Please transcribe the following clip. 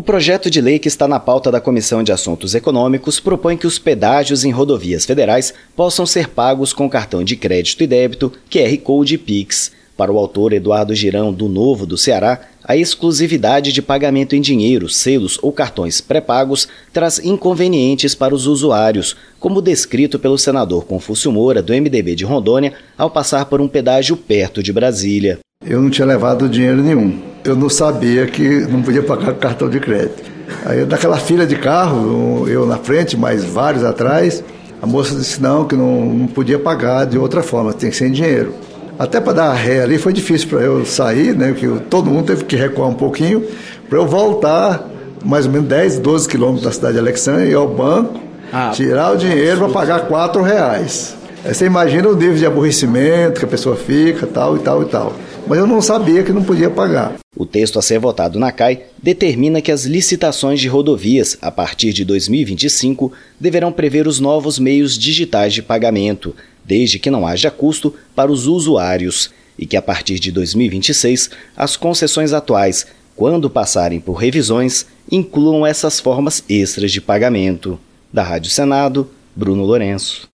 projeto de lei que está na pauta da Comissão de Assuntos Econômicos propõe que os pedágios em rodovias federais possam ser pagos com cartão de crédito e débito, QR Code e Pix. Para o autor Eduardo Girão, do Novo do Ceará, a exclusividade de pagamento em dinheiro, selos ou cartões pré-pagos traz inconvenientes para os usuários, como descrito pelo senador Confúcio Moura, do MDB de Rondônia, ao passar por um pedágio perto de Brasília. Eu não tinha levado dinheiro nenhum. Eu não sabia que não podia pagar com cartão de crédito. Aí, naquela fila de carro, eu na frente, mais vários atrás, a moça disse que não podia pagar de outra forma, tem que ser em dinheiro. Até para dar ré ali foi difícil para eu sair, né? Porque todo mundo teve que recuar um pouquinho para eu voltar mais ou menos 10, 12 quilômetros da cidade de Alexandria e ir ao banco, tirar o dinheiro para pagar R$4. Aí você imagina o nível de aborrecimento que a pessoa fica, tal e tal e tal. Mas eu não sabia que não podia pagar. O texto a ser votado na CAI determina que as licitações de rodovias, a partir de 2025, deverão prever os novos meios digitais de pagamento, desde que não haja custo para os usuários, e que a partir de 2026, as concessões atuais, quando passarem por revisões, incluam essas formas extras de pagamento. Da Rádio Senado, Bruno Lourenço.